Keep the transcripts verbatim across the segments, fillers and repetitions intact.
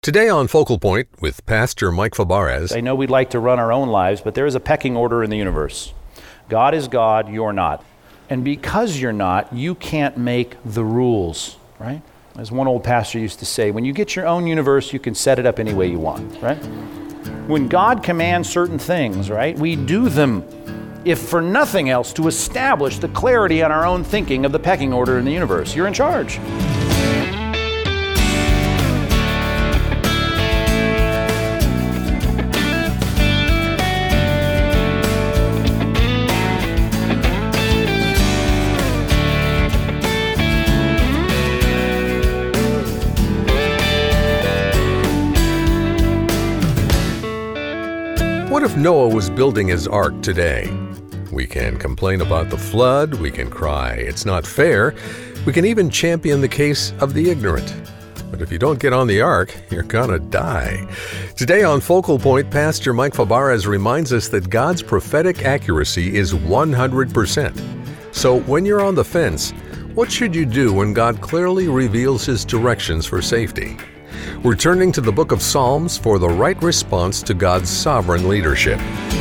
Today on Focal Point with Pastor Mike Fabarez. I know we'd like to run our own lives, but there is a pecking order in the universe. God is God, you're not. And because you're not, you can't make the rules, right? As one old pastor used to say, when you get your own universe, you can set it up any way you want, right? When God commands certain things, right, we do them, if for nothing else, to establish the clarity on our own thinking of the pecking order in the universe. You're in charge. What if Noah was building his ark today? We can complain about the flood, we can cry, it's not fair, we can even champion the case of the ignorant. But if you don't get on the ark, you're gonna die. Today on Focal Point, Pastor Mike Fabarez reminds us that God's prophetic accuracy is one hundred percent. So when you're on the fence, what should you do when God clearly reveals His directions for safety? We're turning to the book of Psalms for the right response to God's sovereign leadership.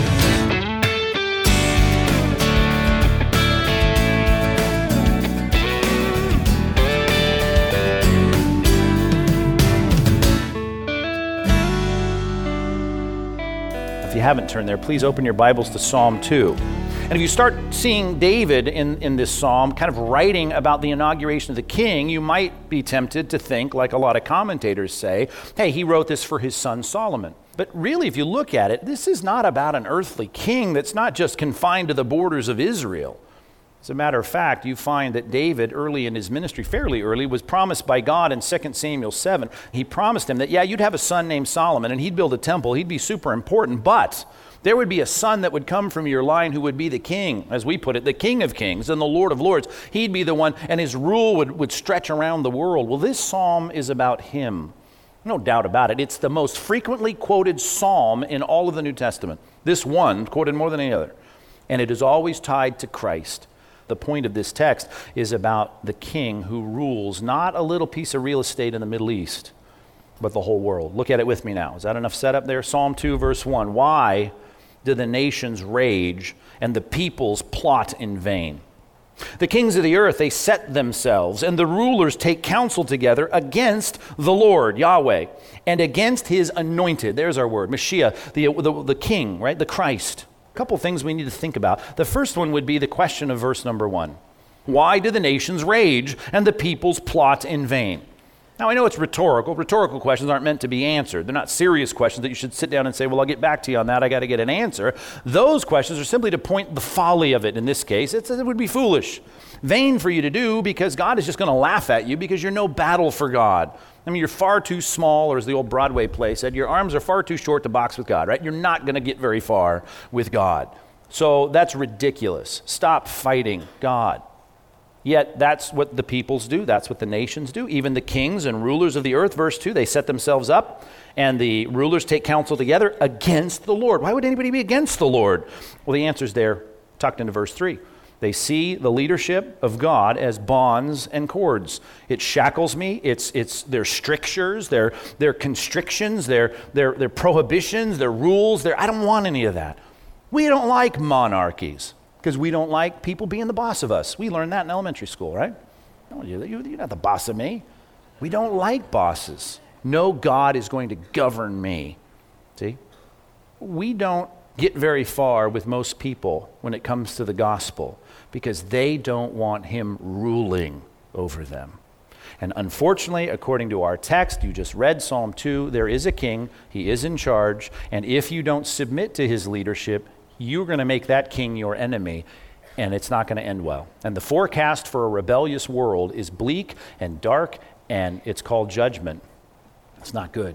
If you haven't turned there, please open your Bibles to Psalm two. And if you start seeing David in, in this psalm kind of writing about the inauguration of the king, you might be tempted to think, like a lot of commentators say, hey, he wrote this for his son Solomon. But really, if you look at it, this is not about an earthly king that's not just confined to the borders of Israel. As a matter of fact, you find that David, early in his ministry, fairly early, was promised by God in Second Samuel seven. He promised him that, yeah, you'd have a son named Solomon, and he'd build a temple, he'd be super important, but there would be a son that would come from your line who would be the king, as we put it, the King of Kings and the Lord of Lords. He'd be the one, and his rule would, would stretch around the world. Well, this psalm is about him. No doubt about it. It's the most frequently quoted psalm in all of the New Testament. This one, quoted more than any other. And it is always tied to Christ. The point of this text is about the king who rules not a little piece of real estate in the Middle East, but the whole world. Look at it with me now. Is that enough setup there? Psalm two, verse one. Why do the nations rage and the peoples plot in vain? The kings of the earth, they set themselves, and the rulers take counsel together against the Lord, Yahweh, and against his anointed. There's our word, Mashiach, the, the, the king, right? The Christ. A couple things we need to think about. The first one would be the question of verse number one. Why do the nations rage and the peoples plot in vain? Now, I know it's rhetorical. Rhetorical questions aren't meant to be answered. They're not serious questions that you should sit down and say, well, I'll get back to you on that. I got to get an answer. Those questions are simply to point the folly of it. In this case, it's, it would be foolish. Vain for you to do because God is just going to laugh at you because you're no battle for God. I mean, you're far too small, or as the old Broadway play said, your arms are far too short to box with God, right? You're not going to get very far with God. So that's ridiculous. Stop fighting God. Yet that's what the peoples do. That's what the nations do. Even the kings and rulers of the earth, verse two, they set themselves up and the rulers take counsel together against the Lord. Why would anybody be against the Lord? Well, the answer's there, tucked into verse three. They see the leadership of God as bonds and cords. It shackles me. It's it's their strictures, their their constrictions, their their their prohibitions, their rules. Their I don't want any of that. We don't like monarchies. Because we don't like people being the boss of us. We learned that in elementary school, right? No, you're not the boss of me. We don't like bosses. No, God is going to govern me. See? We don't get very far with most people when it comes to the gospel because they don't want him ruling over them. And unfortunately, according to our text, you just read Psalm two, there is a king, he is in charge, and if you don't submit to his leadership, you're going to make that king your enemy, and it's not going to end well. And the forecast for a rebellious world is bleak and dark, and it's called judgment. It's not good.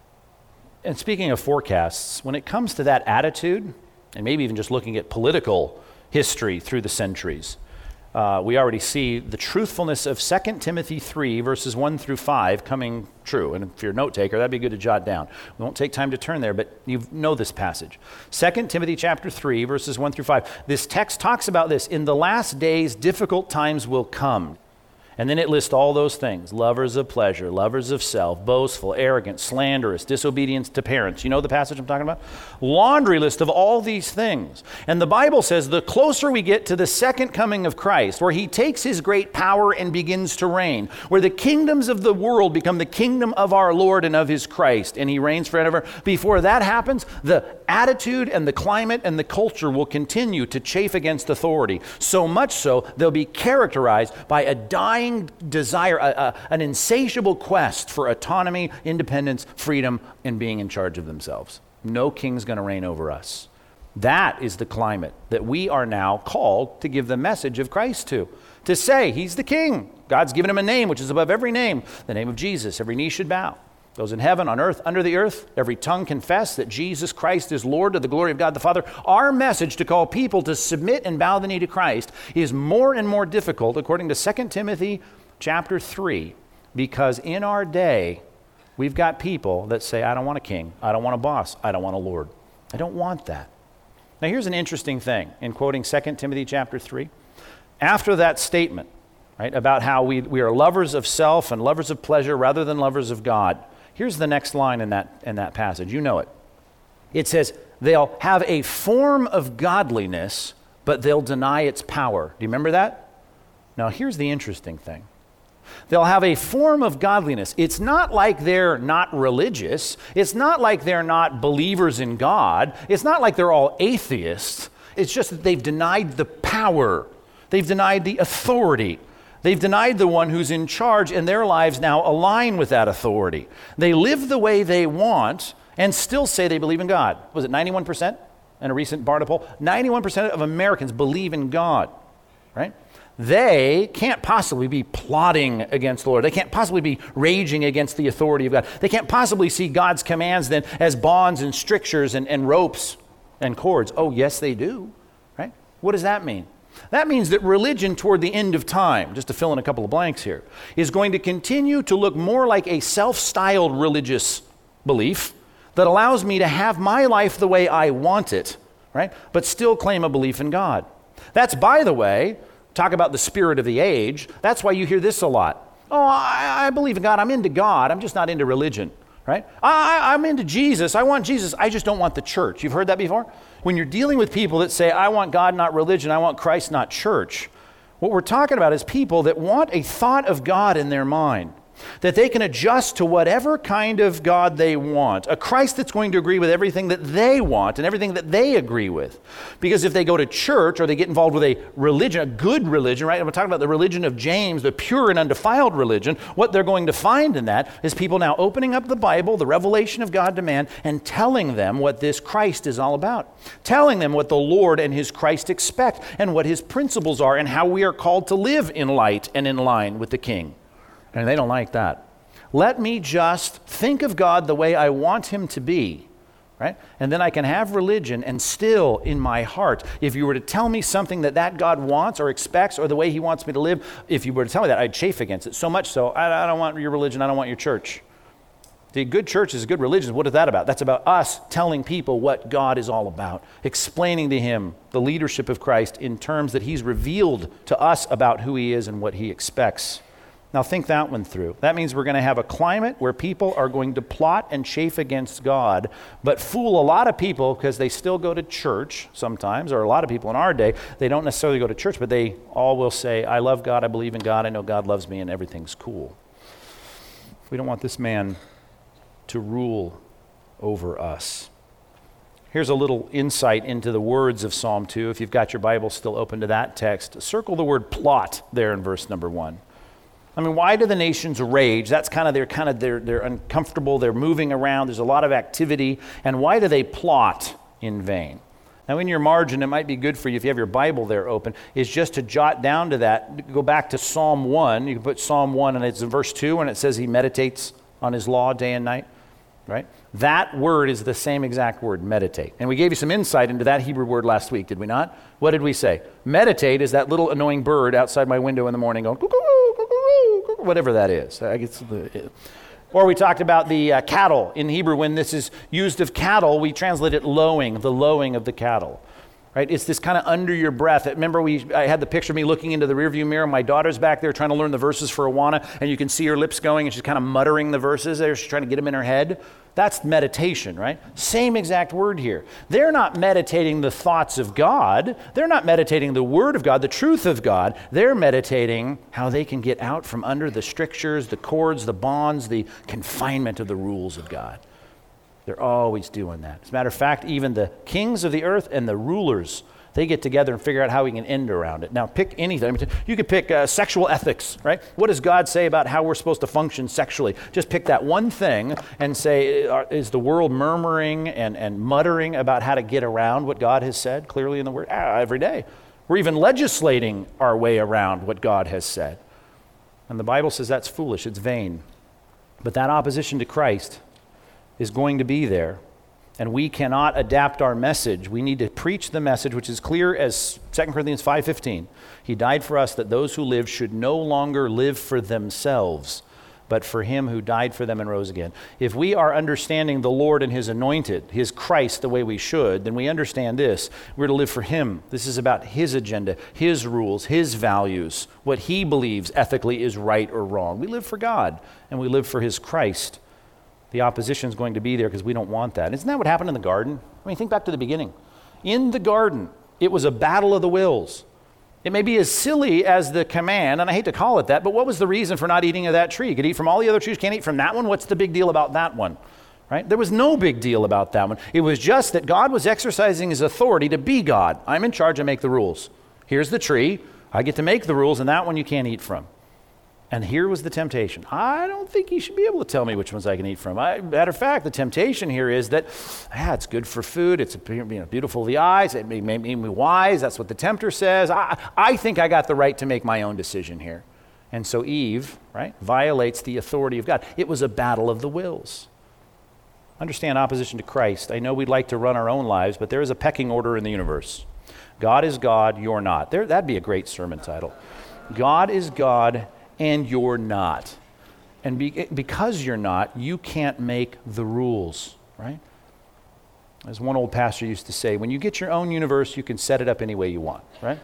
And speaking of forecasts, when it comes to that attitude, and maybe even just looking at political history through the centuries, uh, we already see the truthfulness of Second Timothy three, verses one through five coming true. And if you're a note taker, that'd be good to jot down. We won't take time to turn there, but you know this passage. Second Timothy chapter three, verses one through five. This text talks about this. In the last days, difficult times will come. And then it lists all those things: lovers of pleasure, lovers of self, boastful, arrogant, slanderous, disobedient to parents. You know the passage I'm talking about? Laundry list of all these things. And the Bible says the closer we get to the second coming of Christ, where he takes his great power and begins to reign, where the kingdoms of the world become the kingdom of our Lord and of his Christ, and he reigns forever. Before that happens, the attitude and the climate and the culture will continue to chafe against authority. So much so, they'll be characterized by a dying desire, a, a, an insatiable quest for autonomy, independence, freedom, and being in charge of themselves. No king's going to reign over us. That is the climate that we are now called to give the message of Christ to. To say he's the king. God's given him a name which is above every name. The name of Jesus. Every knee should bow. Those in heaven, on earth, under the earth, every tongue confess that Jesus Christ is Lord, to the glory of God the Father. Our message to call people to submit and bow the knee to Christ is more and more difficult, according to Second Timothy chapter three, because in our day, we've got people that say, I don't want a king, I don't want a boss, I don't want a Lord. I don't want that. Now here's an interesting thing in quoting Second Timothy chapter three. After that statement, right, about how we, we are lovers of self and lovers of pleasure rather than lovers of God, here's the next line in that, in that passage. You know it. It says, they'll have a form of godliness, but they'll deny its power. Do you remember that? Now, here's the interesting thing. They'll have a form of godliness. It's not like they're not religious. It's not like they're not believers in God. It's not like they're all atheists. It's just that they've denied the power. They've denied the authority. They've denied the one who's in charge, and their lives now align with that authority. They live the way they want and still say they believe in God. Was it ninety-one percent in a recent Barna poll? ninety-one percent of Americans believe in God, right? They can't possibly be plotting against the Lord. They can't possibly be raging against the authority of God. They can't possibly see God's commands then as bonds and strictures and, and ropes and cords. Oh, yes, they do, right? What does that mean? That means that religion toward the end of time, just to fill in a couple of blanks here, is going to continue to look more like a self-styled religious belief that allows me to have my life the way I want it, right? But still claim a belief in God. That's, by the way, talk about the spirit of the age. That's why you hear this a lot. Oh, I, I believe in God. I'm into God. I'm just not into religion, right? I, I'm into Jesus. I want Jesus. I just don't want the church. You've heard that before? When you're dealing with people that say, I want God, not religion, I want Christ, not church, what we're talking about is people that want a thought of God in their mind, that they can adjust to whatever kind of God they want, a Christ that's going to agree with everything that they want and everything that they agree with. Because if they go to church or they get involved with a religion, a good religion, right? I'm talking about the religion of James, the pure and undefiled religion. What they're going to find in that is people now opening up the Bible, the revelation of God to man, and telling them what this Christ is all about. Telling them what the Lord and his Christ expect and what his principles are and how we are called to live in light and in line with the King. And they don't like that. Let me just think of God the way I want him to be, right? And then I can have religion and still in my heart, if you were to tell me something that that God wants or expects or the way he wants me to live, if you were to tell me that, I'd chafe against it. So much so, I, I don't want your religion, I don't want your church. The good church is good religion. What is that about? That's about us telling people what God is all about, explaining to him the leadership of Christ in terms that he's revealed to us about who he is and what he expects. Now think that one through. That means we're going to have a climate where people are going to plot and chafe against God, but fool a lot of people because they still go to church sometimes, or a lot of people in our day, they don't necessarily go to church, but they all will say, I love God, I believe in God, I know God loves me, and everything's cool. We don't want this man to rule over us. Here's a little insight into the words of Psalm two. If you've got your Bible still open to that text, circle the word plot there in verse number one. I mean, why do the nations rage? That's kind of their kind of they're they're uncomfortable. They're moving around. There's a lot of activity. And why do they plot in vain? Now, in your margin, it might be good for you if you have your Bible there open, is just to jot down to that. Go back to Psalm one. You can put Psalm one, and it's in verse two, and it says he meditates on his law day and night. Right? That word is the same exact word, meditate. And we gave you some insight into that Hebrew word last week, did we not? What did we say? Meditate is that little annoying bird outside my window in the morning going, whatever that is. I guess the, or we talked about the uh, cattle. In Hebrew, when this is used of cattle, we translate it lowing, the lowing of the cattle. right? It's this kind of under your breath. Remember, we I had the picture of me looking into the rearview mirror. My daughter's back there trying to learn the verses for Awana, and you can see her lips going, and she's kind of muttering the verses there. She's trying to get them in her head. That's meditation, right? Same exact word here. They're not meditating the thoughts of God. They're not meditating the word of God, the truth of God. They're meditating how they can get out from under the strictures, the cords, the bonds, the confinement of the rules of God. They're always doing that. As a matter of fact, even the kings of the earth and the rulers, they get together and figure out how we can end around it. Now, pick anything. I mean, you could pick uh, sexual ethics, right? What does God say about how we're supposed to function sexually? Just pick that one thing and say, uh, is the world murmuring and, and muttering about how to get around what God has said clearly in the Word? Ah, every day. We're even legislating our way around what God has said. And the Bible says that's foolish, it's vain. But that opposition to Christ is going to be there. And we cannot adapt our message. We need to preach the message, which is clear as Second Corinthians five fifteen. He died for us that those who live should no longer live for themselves, but for him who died for them and rose again. If we are understanding the Lord and his anointed, his Christ, the way we should, then we understand this. We're to live for him. This is about his agenda, his rules, his values, what he believes ethically is right or wrong. We live for God, and we live for his Christ. The opposition is going to be there because we don't want that. Isn't that what happened in the garden? I mean, think back to the beginning. In the garden, it was a battle of the wills. It may be as silly as the command, and I hate to call it that, but what was the reason for not eating of that tree? You could eat from all the other trees, can't eat from that one? What's the big deal about that one? Right? There was no big deal about that one. It was just that God was exercising his authority to be God. I'm in charge, I make the rules. Here's the tree, I get to make the rules, and that one you can't eat from. And here was the temptation. I don't think he should be able to tell me which ones I can eat from. I, matter of fact, the temptation here is that, ah, it's good for food. It's you know, beautiful to the eyes. It may make me wise. That's what the tempter says. I, I think I got the right to make my own decision here. And so Eve, right, violates the authority of God. It was a battle of the wills. Understand opposition to Christ. I know we'd like to run our own lives, but there is a pecking order in the universe. God is God, you're not. There, that'd be a great sermon title. God is God, and you're not. And be, because you're not, you can't make the rules, right? As one old pastor used to say, when you get your own universe, you can set it up any way you want, right?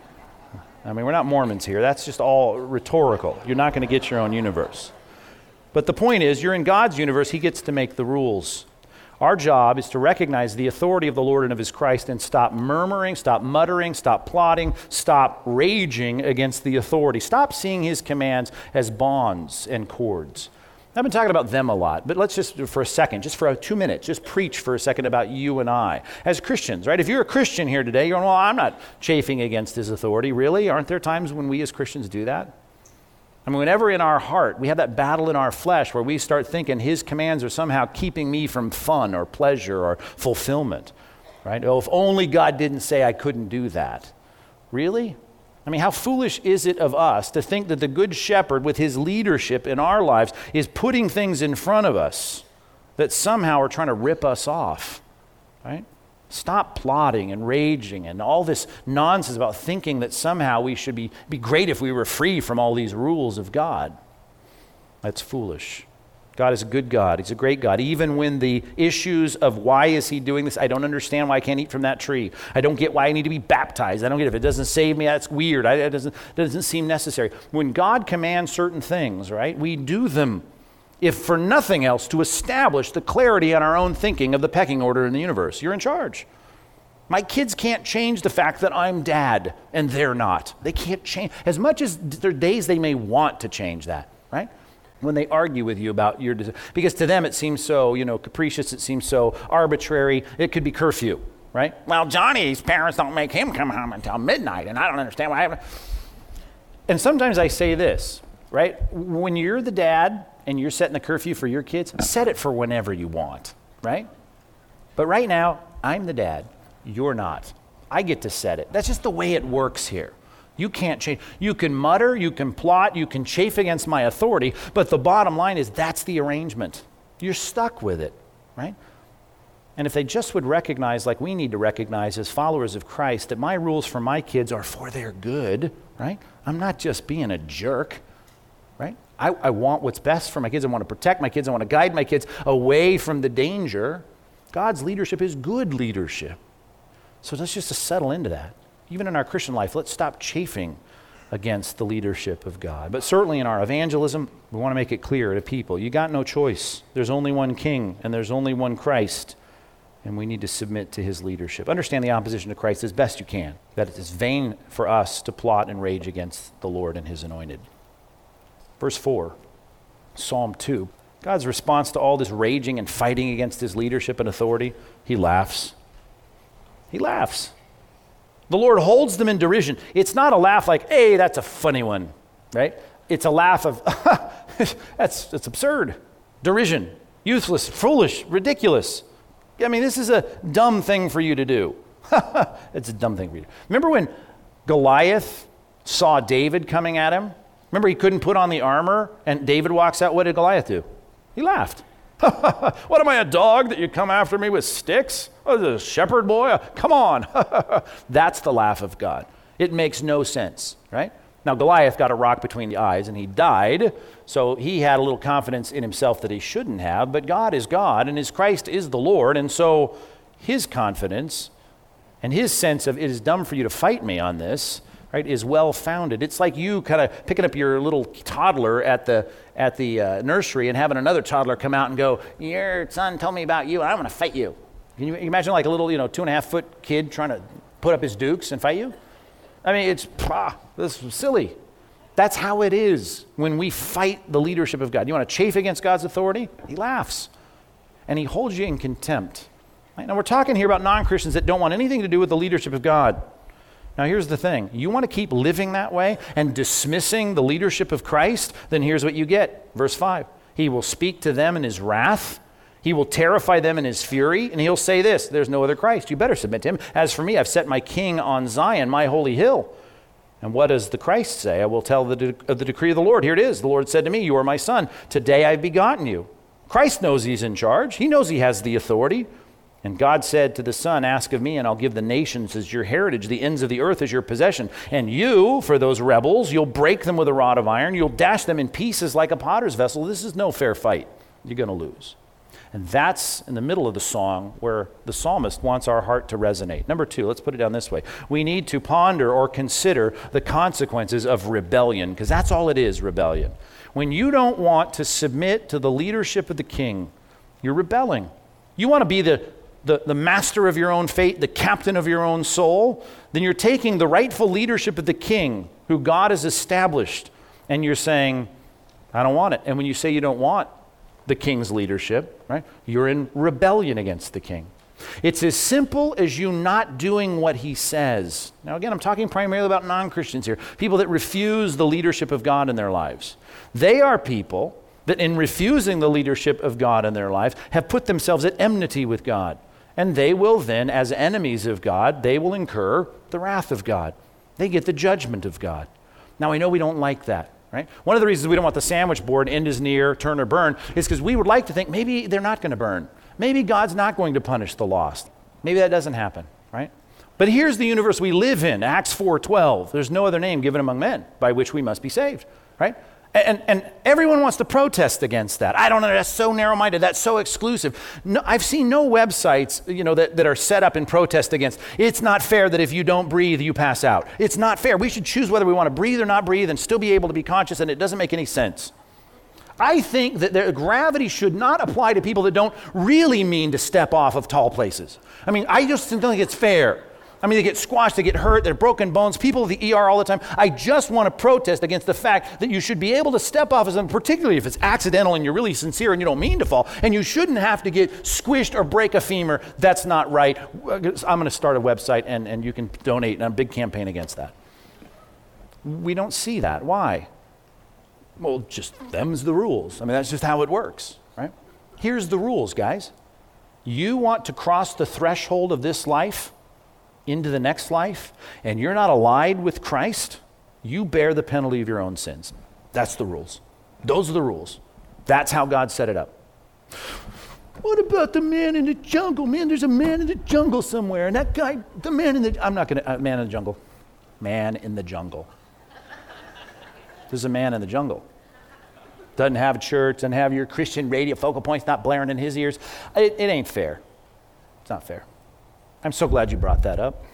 I mean, we're not Mormons here. That's just all rhetorical. You're not going to get your own universe. But the point is, you're in God's universe. He gets to make the rules. Our job is to recognize the authority of the Lord and of his Christ and stop murmuring, stop muttering, stop plotting, stop raging against the authority. Stop seeing his commands as bonds and cords. I've been talking about them a lot, but let's just, for a second, just for two minutes, just preach for a second about you and I. As Christians, right? If you're a Christian here today, you're going, well, I'm not chafing against his authority. Really? Aren't there times when we as Christians do that? I mean, whenever in our heart, we have that battle in our flesh where we start thinking his commands are somehow keeping me from fun or pleasure or fulfillment, right? Oh, if only God didn't say I couldn't do that. Really? I mean, how foolish is it of us to think that the Good Shepherd with his leadership in our lives is putting things in front of us that somehow are trying to rip us off, right? Stop plotting and raging and all this nonsense about thinking that somehow we should be, be great if we were free from all these rules of God. That's foolish. God is a good God. He's a great God. Even when the issues of why is he doing this, I don't understand why I can't eat from that tree. I don't get why I need to be baptized. I don't get it. If it doesn't save me, that's weird. I, it doesn't, doesn't seem necessary. When God commands certain things, right, we do them, if for nothing else, to establish the clarity in our own thinking of the pecking order in the universe. You're in charge. My kids can't change the fact that I'm dad and they're not. They can't change. As much as there are days they may want to change that, right? When they argue with you about your decision. Because to them it seems so, you know, capricious, it seems so arbitrary. It could be curfew, right? Well, Johnny's parents don't make him come home until midnight and I don't understand why. I and sometimes I say this, right? When you're the dad and you're setting the curfew for your kids, set it for whenever you want, right? But right now, I'm the dad. You're not. I get to set it. That's just the way it works here. You can't change. You can mutter, you can plot, you can chafe against my authority, but the bottom line is that's the arrangement. You're stuck with it, right? And if they just would recognize, like we need to recognize as followers of Christ, that my rules for my kids are for their good, right? I'm not just being a jerk, right? I, I want what's best for my kids. I want to protect my kids. I want to guide my kids away from the danger. God's leadership is good leadership. So let's just settle into that. Even in our Christian life, let's stop chafing against the leadership of God. But certainly in our evangelism, we want to make it clear to people, you got no choice. There's only one king, and there's only one Christ, and we need to submit to his leadership. Understand the opposition to Christ as best you can, that it is vain for us to plot and rage against the Lord and his anointed. Verse four, Psalm two. God's response to all this raging and fighting against his leadership and authority, he laughs. He laughs. The Lord holds them in derision. It's not a laugh like, hey, that's a funny one, right? It's a laugh of, that's, that's absurd. Derision, useless, foolish, ridiculous. I mean, this is a dumb thing for you to do. It's a dumb thing for you to do. Remember when Goliath saw David coming at him? Remember he couldn't put on the armor and David walks out. What did Goliath do? He laughed. What am I, a dog that you come after me with sticks? Oh, this is a shepherd boy? Come on. That's the laugh of God. It makes no sense, right? Now, Goliath got a rock between the eyes and he died, so he had a little confidence in himself that he shouldn't have, but God is God and his Christ is the Lord, and so his confidence and his sense of it is dumb for you to fight me on this, right, is well-founded. It's like you kind of picking up your little toddler at the at the uh, nursery and having another toddler come out and go, your son told me about you and I'm going to fight you. Can you imagine like a little, you know, two and a half foot kid trying to put up his dukes and fight you? I mean, it's, ah, this is silly. That's how it is when we fight the leadership of God. You want to chafe against God's authority? He laughs and he holds you in contempt. Right? Now we're talking here about non-Christians that don't want anything to do with the leadership of God. Now here's the thing. You want to keep living that way and dismissing the leadership of Christ? Then here's what you get. Verse five. He will speak to them in his wrath. He will terrify them in his fury. And he'll say this, there's no other Christ. You better submit to him. As for me, I've set my king on Zion, my holy hill. And what does the Christ say? I will tell the, de- of the decree of the Lord. Here it is. The Lord said to me, you are my son. Today I've begotten you. Christ knows he's in charge. He knows he has the authority. And God said to the Son, ask of me, and I'll give the nations as your heritage, the ends of the earth as your possession. And you, for those rebels, you'll break them with a rod of iron. You'll dash them in pieces like a potter's vessel. This is no fair fight. You're going to lose. And that's in the middle of the song where the psalmist wants our heart to resonate. Number two, let's put it down this way. We need to ponder or consider the consequences of rebellion, because that's all it is, rebellion. When you don't want to submit to the leadership of the king, you're rebelling. You want to be the The, the master of your own fate, the captain of your own soul, then you're taking the rightful leadership of the king who God has established, and you're saying, I don't want it. And when you say you don't want the king's leadership, right, you're in rebellion against the king. It's as simple as you not doing what he says. Now again, I'm talking primarily about non-Christians here, people that refuse the leadership of God in their lives. They are people that in refusing the leadership of God in their lives have put themselves at enmity with God. And they will then, as enemies of God, they will incur the wrath of God. They get the judgment of God. Now, I know we don't like that, right? One of the reasons we don't want the sandwich board, end is near, turn or burn, is because we would like to think maybe they're not going to burn. Maybe God's not going to punish the lost. Maybe that doesn't happen, right? But here's the universe we live in, Acts four twelve. There's no other name given among men by which we must be saved, right? And, and everyone wants to protest against that. I don't know, that's so narrow-minded, that's so exclusive. No, I've seen no websites, you know, that, that are set up in protest against, it's not fair that if you don't breathe, you pass out. It's not fair. We should choose whether we want to breathe or not breathe and still be able to be conscious, and it doesn't make any sense. I think that there, gravity should not apply to people that don't really mean to step off of tall places. I mean, I just don't think it's fair. I mean, they get squashed, they get hurt, they're broken bones, people at the E R all the time. I just want to protest against the fact that you should be able to step off of something, particularly if it's accidental and you're really sincere and you don't mean to fall, and you shouldn't have to get squished or break a femur. That's not right. I'm going to start a website and, and you can donate, and a big campaign against that. We don't see that. Why? Well, just them's the rules. I mean, that's just how it works, right? Here's the rules, guys. You want to cross the threshold of this life into the next life, and you're not allied with Christ, you bear the penalty of your own sins. That's the rules. Those are the rules. That's how God set it up. What about the man in the jungle? Man, there's a man in the jungle somewhere, and that guy, the man in the, I'm not going to, uh, man in the jungle. Man in the jungle. There's a man in the jungle. Doesn't have a church, doesn't have your Christian radio focal points not blaring in his ears. It, it ain't fair. It's not fair. I'm so glad you brought that up.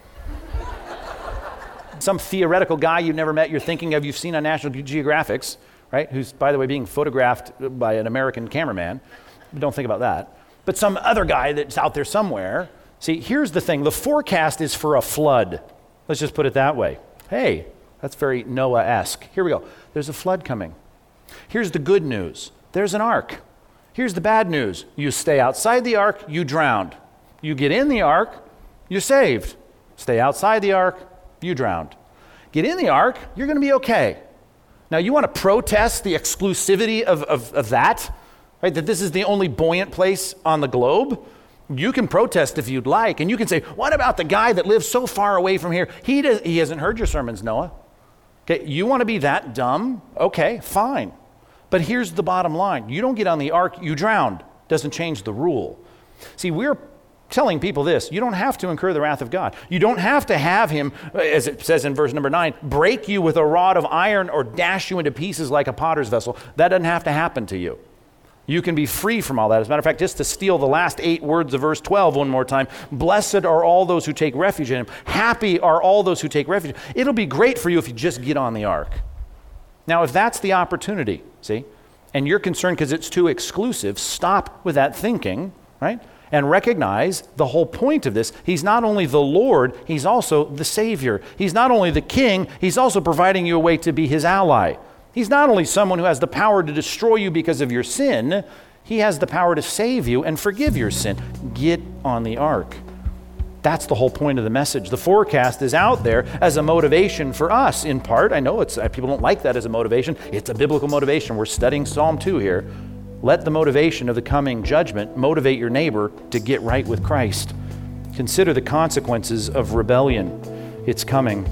Some theoretical guy you've never met, you're thinking of, you've seen on National Geographics, right? Who's, by the way, being photographed by an American cameraman. Don't think about that. But some other guy that's out there somewhere. See, here's the thing. The forecast is for a flood. Let's just put it that way. Hey, that's very Noah-esque. Here we go. There's a flood coming. Here's the good news. There's an ark. Here's the bad news. You stay outside the ark, you drowned. You get in the ark, you're saved. Stay outside the ark, you drowned. Get in the ark, you're going to be okay. Now, you want to protest the exclusivity of, of, of that, right? That this is the only buoyant place on the globe? You can protest if you'd like, and you can say, what about the guy that lives so far away from here? He, does, he hasn't heard your sermons, Noah. Okay, you want to be that dumb? Okay, fine. But here's the bottom line. You don't get on the ark, you drowned. Doesn't change the rule. See, we're telling people this. You don't have to incur the wrath of God. You don't have to have him, as it says in verse number nine, break you with a rod of iron or dash you into pieces like a potter's vessel. That doesn't have to happen to you. You can be free from all that. As a matter of fact, just to steal the last eight words of verse twelve one more time, blessed are all those who take refuge in him. Happy are all those who take refuge. It'll be great for you if you just get on the ark. Now, if that's the opportunity, see, and you're concerned because it's too exclusive, stop with that thinking, right? And recognize the whole point of this. He's not only the Lord, he's also the Savior. He's not only the King, he's also providing you a way to be his ally. He's not only someone who has the power to destroy you because of your sin, he has the power to save you and forgive your sin. Get on the ark. That's the whole point of the message. The forecast is out there as a motivation for us, in part. I know it's people don't like that as a motivation. It's a biblical motivation. We're studying Psalm two here. Let the motivation of the coming judgment motivate your neighbor to get right with Christ. Consider the consequences of rebellion. It's coming.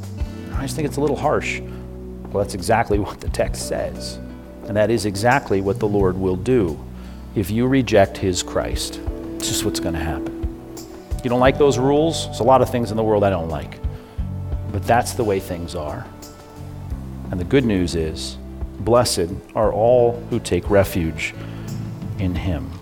I just think it's a little harsh. Well, that's exactly what the text says. And that is exactly what the Lord will do if you reject his Christ. It's just what's going to happen. You don't like those rules? There's a lot of things in the world I don't like. But that's the way things are. And the good news is, blessed are all who take refuge in him.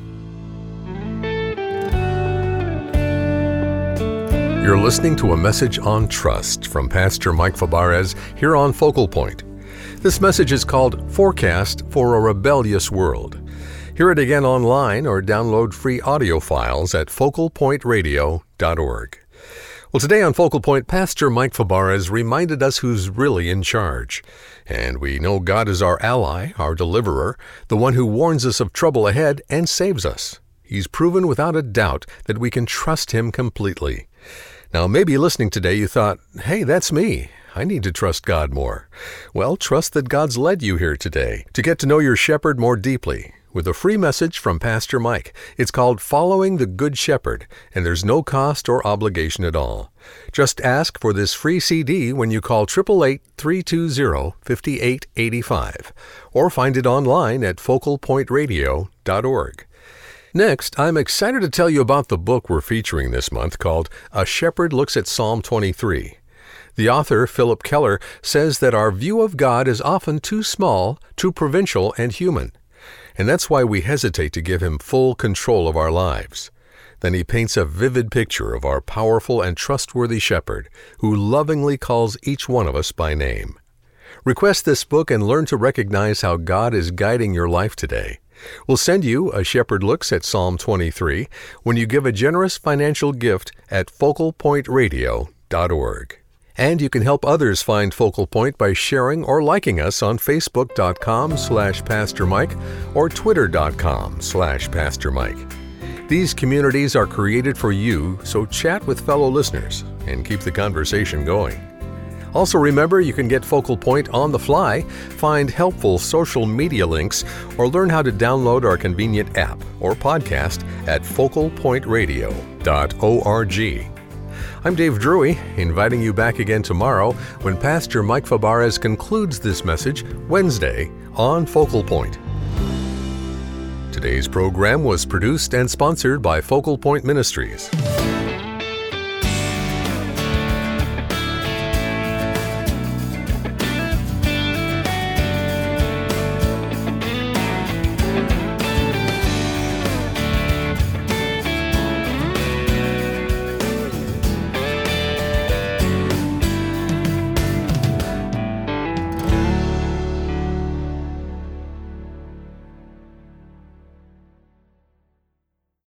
You're listening to a message on trust from Pastor Mike Fabarez here on Focal Point. This message is called Forecast for a Rebellious World. Hear it again online or download free audio files at focal point radio dot org. Well, today on Focal Point, Pastor Mike Fabarez reminded us who's really in charge. And we know God is our ally, our deliverer, the one who warns us of trouble ahead and saves us. He's proven without a doubt that we can trust him completely. Now, maybe listening today you thought, hey, that's me. I need to trust God more. Well, trust that God's led you here today to get to know your shepherd more deeply with a free message from Pastor Mike. It's called Following the Good Shepherd, and there's no cost or obligation at all. Just ask for this free C D when you call eight eight eight, three two zero, five eight eight five or find it online at focal point radio dot org. Next, I'm excited to tell you about the book we're featuring this month called A Shepherd Looks at Psalm twenty-three. The author, Philip Keller, says that our view of God is often too small, too provincial, and human. And that's why we hesitate to give him full control of our lives. Then he paints a vivid picture of our powerful and trustworthy shepherd, who lovingly calls each one of us by name. Request this book and learn to recognize how God is guiding your life today. We'll send you A Shepherd Looks at Psalm twenty-three when you give a generous financial gift at focal point radio dot org. And you can help others find Focal Point by sharing or liking us on facebook.com slash Pastor Mike or twitter.com slash Pastor Mike. These communities are created for you, so chat with fellow listeners and keep the conversation going. Also remember, you can get Focal Point on the fly, find helpful social media links, or learn how to download our convenient app or podcast at focal point radio dot org. I'm Dave Drury, inviting you back again tomorrow when Pastor Mike Fabarez concludes this message Wednesday on Focal Point. Today's program was produced and sponsored by Focal Point Ministries.